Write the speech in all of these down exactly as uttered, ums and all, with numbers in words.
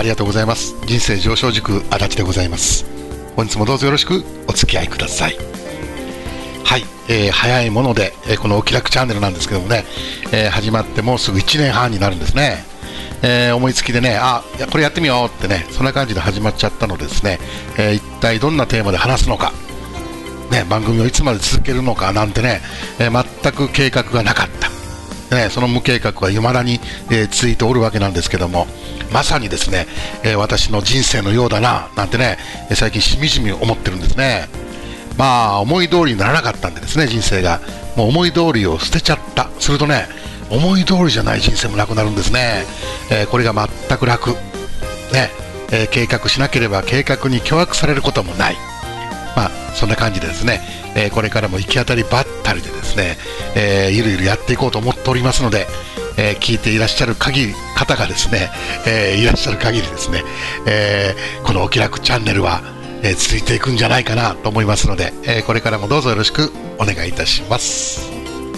ありがとうございます。人生上昇塾足立でございます。本日もどうぞよろしくお付き合いください。はい、えー、早いもので、えー、このお気楽チャンネルなんですけどもね、えー、始まってもうすぐいちねんはんになるんですね。えー、思いつきでね、あ、いやこれやってみようってね、そんな感じで始まっちゃったのでですね、えー、一体どんなテーマで話すのか、ね、番組をいつまで続けるのかなんてね、えー、全く計画がなかった。ね、その無計画は未だに、えー、続いておるわけなんですけども、まさにですね、えー、私の人生のようだななんてね、最近しみじみ思ってるんですね。まあ思い通りにならなかったんでですね、人生がもう思い通りを捨てちゃった。するとね、思い通りじゃない人生もなくなるんですね。えー、これが全く楽ね、えー、計画しなければ計画に脅迫されることもない。まあそんな感じでですね、えー、これからも行き当たりばったりでですね、えー、ゆるゆるやっていこうと思っておりますので、えー、聞いていらっしゃる限り方がですね、えー、いらっしゃる限りですね、えー、このお気楽チャンネルは、えー、続いていくんじゃないかなと思いますので、えー、これからもどうぞよろしくお願いいたします。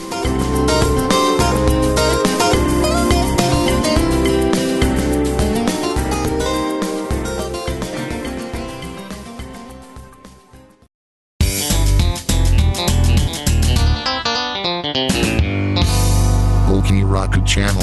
Rocket Channel。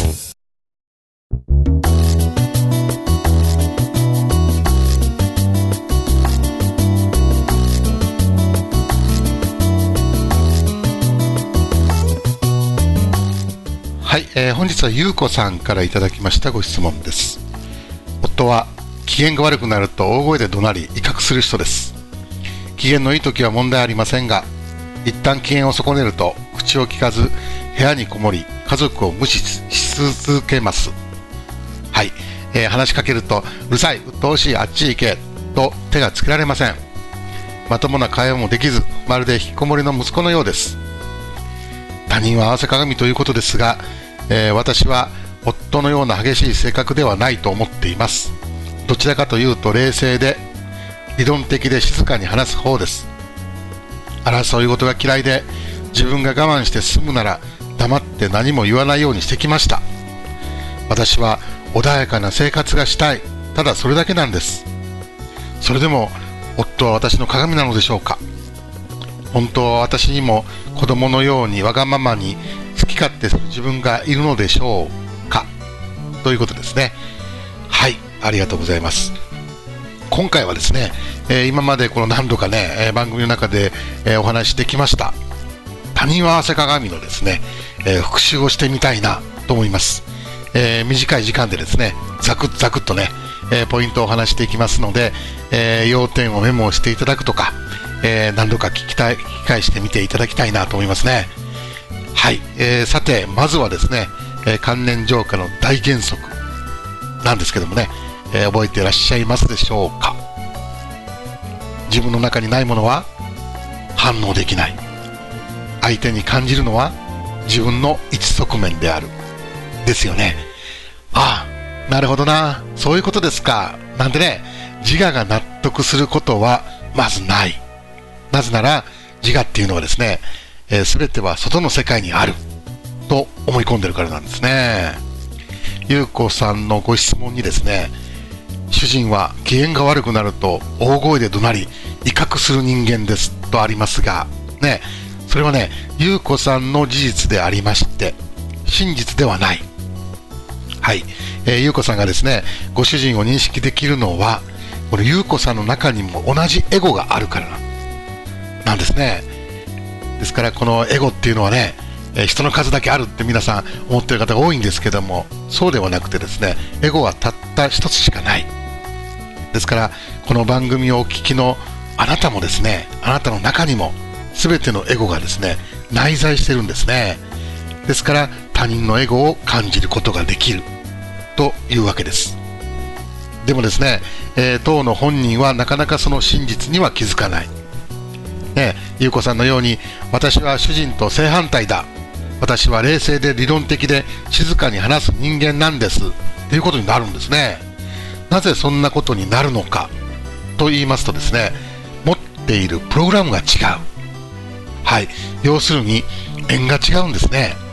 はい、えー、本日はゆうこさんからいただきましたご質問です。夫は機嫌が悪くなると大声で怒鳴り威嚇する人です。機嫌のいい時は問題ありませんが、一旦機嫌を損ねると口を聞かず部屋にこもり家族を無視し続けます。はい、えー、話しかけるとうるさい、鬱陶しい、あっち行けと手がつけられません。まともな会話もできず、まるで引きこもりの息子のようです。他人は合わせ鏡ということですが、えー、私は夫のような激しい性格ではないと思っています。どちらかというと冷静で理論的で静かに話す方です。争い事が嫌いで、自分が我慢して済むなら黙って何も言わないようにしてきました。私は穏やかな生活がしたい。ただそれだけなんです。それでも夫は私の鏡なのでしょうか。本当は私にも子供のようにわがままに好き勝手する自分がいるのでしょうか、ということですね。はい、ありがとうございます。今回はですね、えー、今までこの何度かね、えー、番組の中で、えー、お話してきました他人は合わせ鏡のですね、えー、復習をしてみたいなと思います。えー、短い時間でですね、ザクッザクッとね、えー、ポイントをお話していきますので、えー、要点をメモをしていただくとか、えー、何度か聞きたい、聞き返してみていただきたいなと思いますね。はい、えー、さてまずはですね、えー、関連浄化の大原則なんですけどもね、えー、覚えていらっしゃいますでしょうか。自分の中にないものは反応できない。相手に感じるのは自分の一側面である。ですよね。ああ、なるほどな、そういうことですか。なんてね、自我が納得することはまずない。なぜなら自我っていうのはですね、えー、全ては外の世界にあると思い込んでるからなんですね。ゆうこさんのご質問にですね、主人は機嫌が悪くなると大声で怒鳴り威嚇する人間ですとありますがね、それはね、ゆうこさんの事実でありまして真実ではない。はい、えー、ゆうこさんがですね、ご主人を認識できるのはこのゆうこさんの中にも同じエゴがあるからなんですね。ですからこのエゴっていうのはね、えー、人の数だけあるって皆さん思っている方が多いんですけども、そうではなくてですね、エゴはたった一つしかない。ですからこの番組をお聞きのあなたもですね、あなたの中にも全てのエゴがですね内在してるんですね。ですから他人のエゴを感じることができるというわけです。でもですね、えー、当の本人はなかなかその真実には気づかない、ね、ゆうこさんのように私は主人と正反対だ、私は冷静で理論的で静かに話す人間なんですということになるんですね。なぜそんなことになるのかと言いますとですね、持っているプログラムが違う。はい、要するに縁が違うんですね。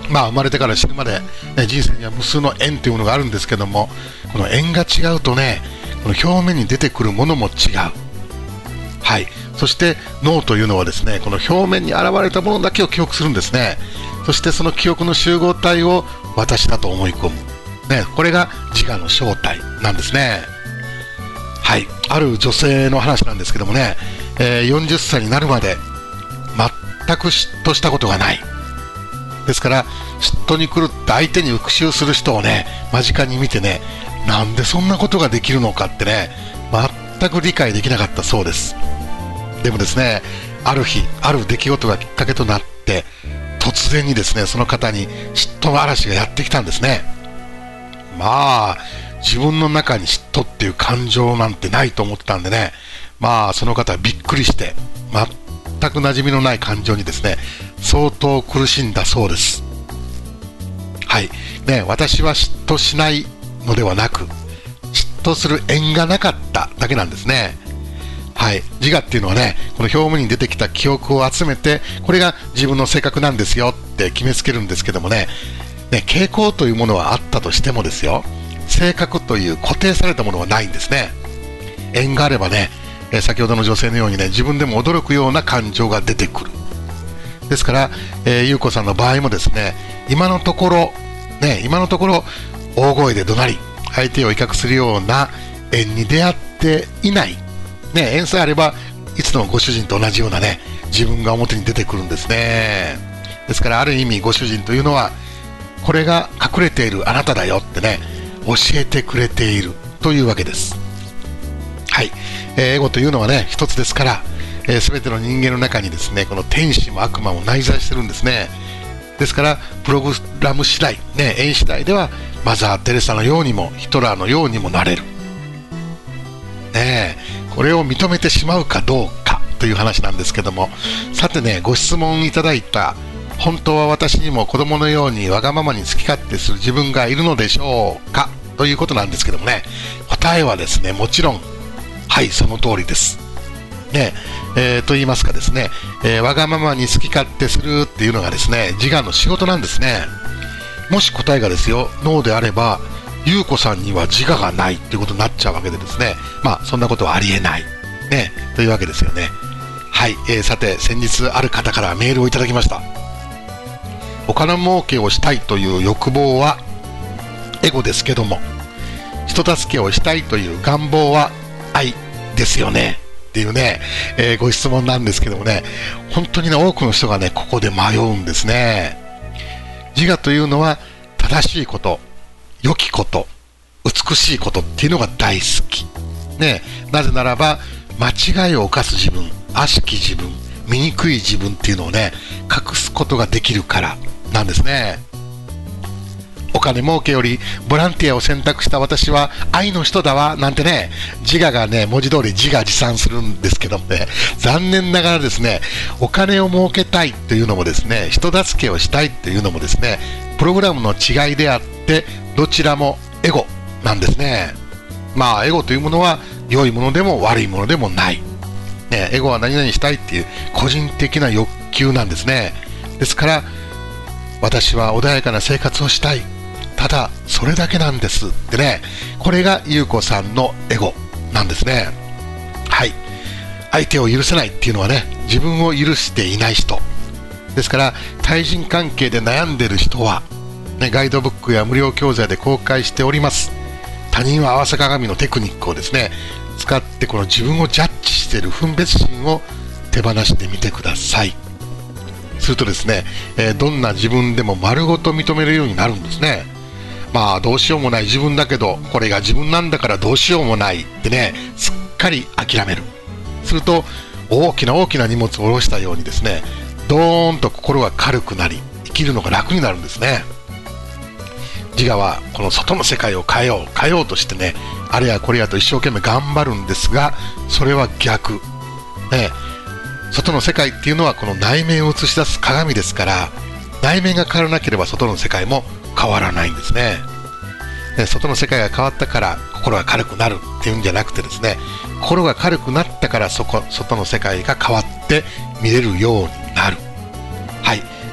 まあ生まれてから死ぬまで、ね、人生には無数の縁というものがあるんですけども、この縁が違うとね、この表面に出てくるものも違う。はい。そして脳というのはですね、この表面に現れたものだけを記憶するんですね。そしてその記憶の集合体を私だと思い込む。ね、これが自我の正体なんですね。はい。ある女性の話なんですけどもね、えー、よんじゅっさいになるまで全く嫉妬したことがない。ですから嫉妬に狂って相手に復讐する人をね、間近に見てね、なんでそんなことができるのかってね、全く理解できなかったそうです。でもですね、ある日ある出来事がきっかけとなって、突然にですね、その方に嫉妬の嵐がやってきたんですね。まあ自分の中に嫉妬っていう感情なんてないと思ってたんでね、まあその方はびっくりして、全く馴染みのない感情にですね、相当苦しんだそうです。はいね、私は嫉妬しないのではなく、嫉妬する縁がなかっただけなんですね。はい、自我っていうのはね、この表面に出てきた記憶を集めて、これが自分の性格なんですよって決めつけるんですけどもね、ね、傾向というものはあったとしてもですよ、性格という固定されたものはないんですね。縁があればね、えー、先ほどの女性のようにね、自分でも驚くような感情が出てくる。ですから、えー、ゆうこさんの場合もですね、今のところね、今のところ大声で怒鳴り相手を威嚇するような縁に出会っていない、ね、縁さえあればいつのご主人と同じようなね、自分が表に出てくるんですね。ですからある意味ご主人というのは、これが隠れているあなただよってね、教えてくれているというわけです。はい、えー、エゴというのはね、一つですから、えー、全ての人間の中にですね、この天使も悪魔も内在してるんですね。ですからプログラム次第、ね、縁次第ではマザー・テレサのようにもヒトラーのようにもなれる、ね、これを認めてしまうかどうかという話なんですけども、さてね、ご質問いただいた、本当は私にも子供のようにわがままに好き勝手する自分がいるのでしょうかということなんですけどもね、答えはですね、もちろんはい、その通りです。ねえー、と言いますかですね、えー、わがままに好き勝手するっていうのがですね、自我の仕事なんですね。もし答えがですよ、ノーであれば、ゆうこさんには自我がないっていうことになっちゃうわけでですね、まあそんなことはありえないねというわけですよね。はい、えー、さて先日ある方からメールをいただきました。お金儲けをしたいという欲望はエゴですけども、人助けをしたいという願望は愛ですよねっていうね、えー、ご質問なんですけどもね、本当にね、多くの人がね、ここで迷うんですね。自我というのは正しいこと、良きこと、美しいことっていうのが大好き、ね、なぜならば間違いを犯す自分、悪しき自分、醜い自分っていうのをね、隠すことができるからなんですね。お金儲けよりボランティアを選択した私は愛の人だわなんてね、自我がね、文字通り自画自賛するんですけどもね、残念ながらですね、お金を儲けたいというのもですね、人助けをしたいというのもですね、プログラムの違いであって、どちらもエゴなんですね。まあエゴというものは良いものでも悪いものでもない、ね、エゴは何々したいっていう個人的な欲求なんですね。ですから私は穏やかな生活をしたい、ただそれだけなんですってね、これがゆうこさんのエゴなんですね。はい、相手を許せないっていうのはね、自分を許していない人ですから、対人関係で悩んでいる人は、ね、ガイドブックや無料教材で公開しております他人は合わせ鏡のテクニックをですね、使ってこの自分をジャッジしている分別心を手放してみてください。するとですね、えー、どんな自分でも丸ごと認めるようになるんですね。まあどうしようもない自分だけど、これが自分なんだからどうしようもないってね、すっかり諦める。すると大きな大きな荷物を下ろしたようにですね、ドーンと心が軽くなり、生きるのが楽になるんですね。自我はこの外の世界を変えよう変えようとしてね、あれやこれやと一生懸命頑張るんですが、それは逆ね。外の世界っていうのはこの内面を映し出す鏡ですから、内面が変わらなければ外の世界も変わらないんですね。で、外の世界が変わったから心が軽くなるっていうんじゃなくてですね、心が軽くなったからそこ外の世界が変わって見れるようになる。はい、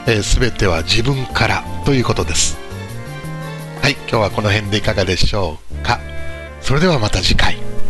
すべては自分からということです。はい、今日はこの辺でいかがでしょうか。それではまた次回。